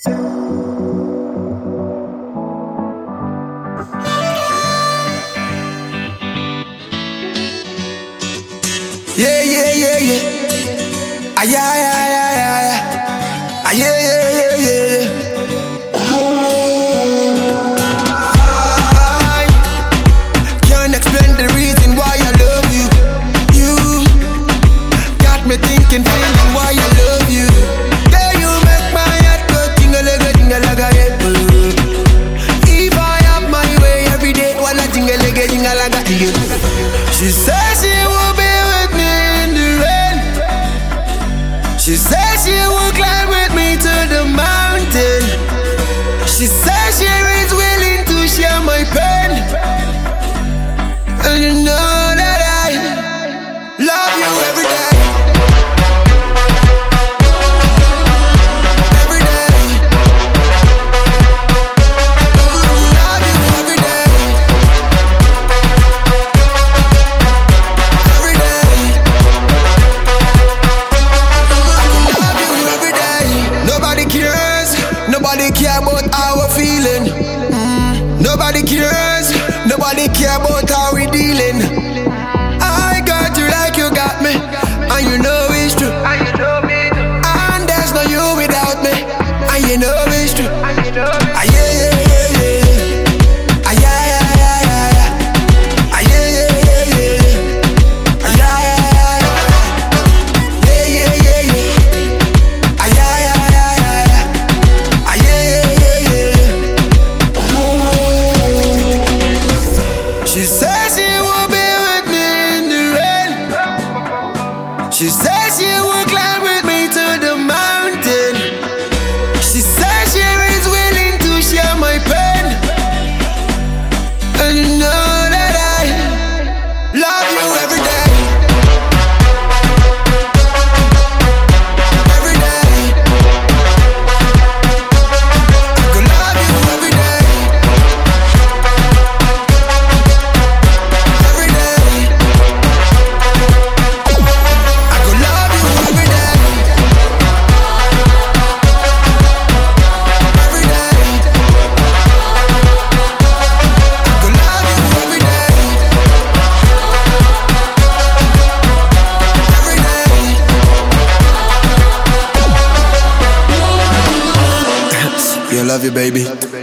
Yeah, yeah, yeah, yeah. Ah, yeah, yeah, yeah, yeah, yeah. Ah, yeah, yeah, yeah, yeah, yeah. I can't explain the reason why I love you. You got me thinking, feeling why I love you. Yeah, you make my heart go tingle-a-ga, yeah. If I have my way every day, wanna tingle-a-ga, yeah. She says she will be with me in the rain. She says she will climb with me to the mountain. She says she is willing to share my pain. And you know that I love you every day. Every day. Love you every day. Every day. Love you every day. Nobody cares. Nobody care about how we're feeling. Nobody cares. Nobody care about how we dealing. I got you like you got me, and you know it's true. And there's no you without me, and you know it's true. Ah, yeah, yeah, yeah, yeah. Ah, yeah, yeah, yeah, yeah, yeah. Ah, yeah, yeah, yeah, yeah. Ah, yeah, yeah, yeah, yeah. Yeah, yeah, yeah, yeah. Ah, yeah, yeah, yeah, yeah, yeah. Ah, yeah, yeah, yeah, yeah. She says she will be with me in the rain. She says she will climb with me to the mountain. She says she is willing to share my pain. And you know that I love you every day. Every day. I could love you every day. Every day. I could love you every day. Every day. I could love you every day. Every day. Yeah, love you, baby.